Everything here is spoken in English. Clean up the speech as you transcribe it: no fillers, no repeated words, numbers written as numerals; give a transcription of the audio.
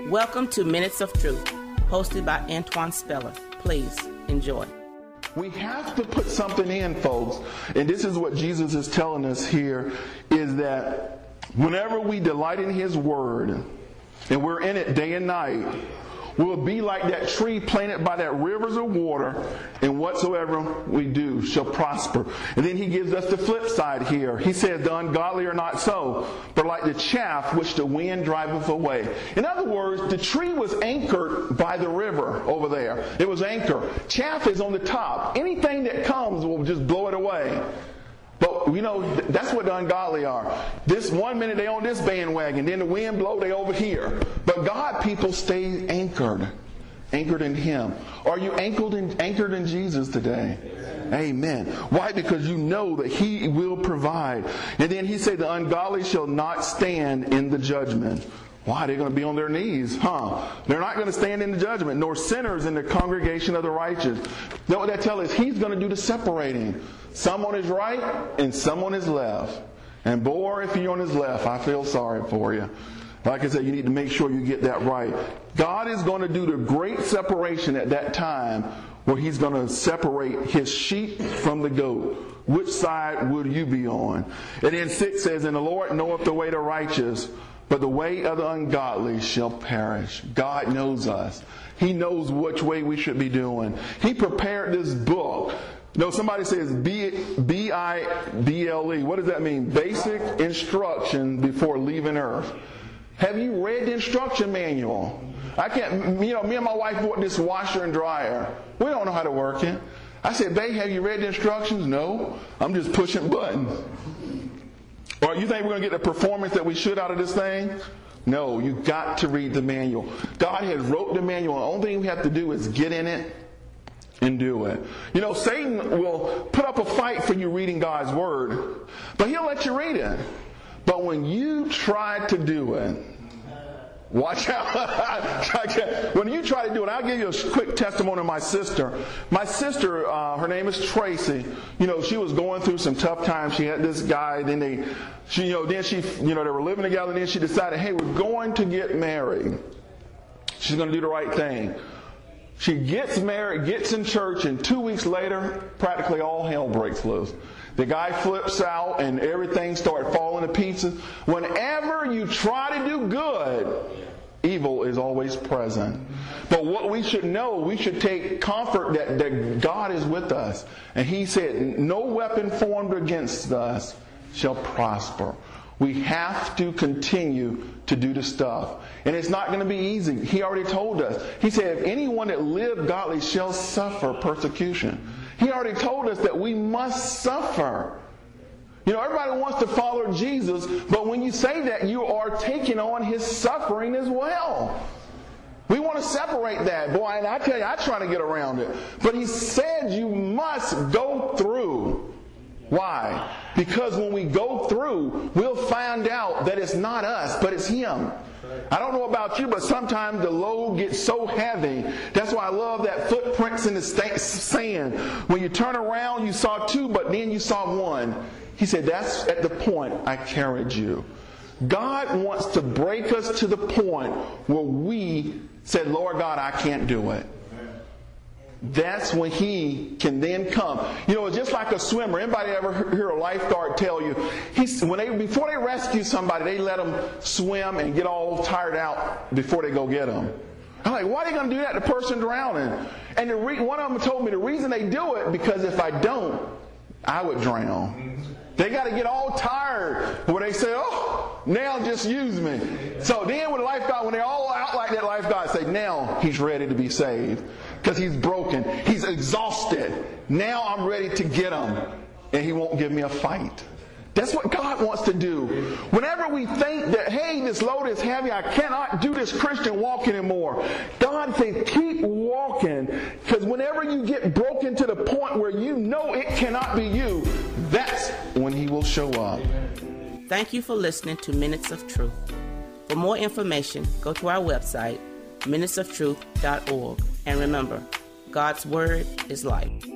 Welcome to Minutes of Truth, hosted by Antoine Speller. Please enjoy. We have to put something in, folks, and this is what Jesus is telling us here, is that whenever we delight in His Word, and we're in it day and night, we'll be like that tree planted by that rivers of water, and whatsoever we do shall prosper. And then He gives us the flip side here. He says, the ungodly are not so, but like the chaff which the wind driveth away. In other words, the tree was anchored by the river over there. It was anchored. Chaff is on the top. Anything that comes will just blow it away. But you know, that's what the ungodly are. This one minute they on this bandwagon, then the wind blow, they over here. But God people stay anchored in Him. Are you anchored in Jesus today? Amen. Why? Because you know that He will provide. And then He said the ungodly shall not stand in the judgment. Why? They're going to be on their knees, They're not going to stand in the judgment, nor sinners in the congregation of the righteous. You know what that tells us? He's going to do the separating. Some on His right and some on His left. And boy, if you're on His left, I feel sorry for you. Like I said, you need to make sure you get that right. God is going to do the great separation at that time where He's going to separate His sheep from the goat. Which side would you be on? And then 6 says, and the Lord knoweth the way of the righteous, but the way of the ungodly shall perish. God knows us. He knows which way we should be doing. He prepared this book. You know, somebody says B-I-B-L-E. What does that mean? Basic instruction before leaving earth. Have you read the instruction manual? I can't, me and my wife bought this washer and dryer. We don't know how to work it. I said, babe, have you read the instructions? No. I'm just pushing buttons. Or you think we're going to get the performance that we should out of this thing? No, you got to read the manual. God has wrote the manual. The only thing we have to do is get in it and do it. You know, Satan will put up a fight for you reading God's Word, but he'll let you read it. But when you try to do it, watch out. When you try to do it, I'll give you a quick testimony of my sister. My sister, her name is Tracy. You know, she was going through some tough times. She had this guy. Then they were living together. And then she decided, hey, we're going to get married. She's going to do the right thing. She gets married, gets in church, and 2 weeks later, practically all hell breaks loose. The guy flips out and everything starts falling to pieces. Whenever you try to do good, evil is always present. But what we should know, we should take comfort that God is with us. And He said, no weapon formed against us shall prosper. We have to continue to do the stuff. And it's not going to be easy. He already told us. He said, if anyone that live godly shall suffer persecution. He already told us that we must suffer. You know, everybody wants to follow Jesus, but when you say that, you are taking on His suffering as well. We want to separate that. Boy, and I tell you, I try to get around it. But He said you must go through. Why? Because when we go through, we'll find out that it's not us, but it's Him. I don't know about you, but sometimes the load gets so heavy. That's why I love that footprints in the sand. When you turn around, you saw 2, but then you saw 1. He said, that's at the point I carried you. God wants to break us to the point where we said, Lord God, I can't do it. That's when He can then come. You know, it's just like a swimmer. Anybody ever hear a lifeguard tell you, before they rescue somebody, they let them swim and get all tired out before they go get them. I'm like, why are they going to do that? The person drowning. And one of them told me the reason they do it, because if I don't, I would drown. They got to get all tired where they say, oh, now just use me. So then when they're all out like that, lifeguard say, now he's ready to be saved. Because he's broken. He's exhausted. Now I'm ready to get him. And He won't give me a fight. That's what God wants to do. Whenever we think that, hey, this load is heavy, I cannot do this Christian walk anymore. God says, keep walking. Because whenever you get broken to the point where you know it cannot be you, that's when He will show up. Thank you for listening to Minutes of Truth. For more information, go to our website, minutesoftruth.org. And remember, God's Word is life.